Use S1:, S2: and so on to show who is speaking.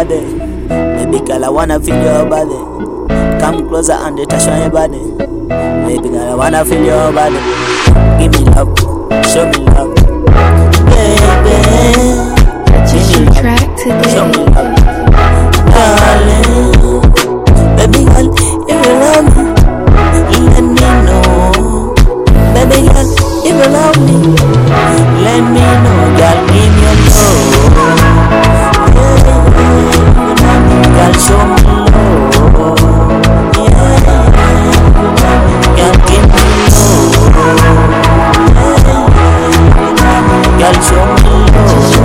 S1: body. Baby girl, I wanna feel your body. Come closer and touch on your body. Baby girl, I wanna feel your body. Give me love, show me love. Baby,
S2: Purchase your track
S1: show me
S2: today.
S1: love. Darling, baby girl, if you love me, let me know. Baby girl, if you love me, let me know. Girl, give me your love. Girl, show me love. Girl, give me love. Girl, show me love.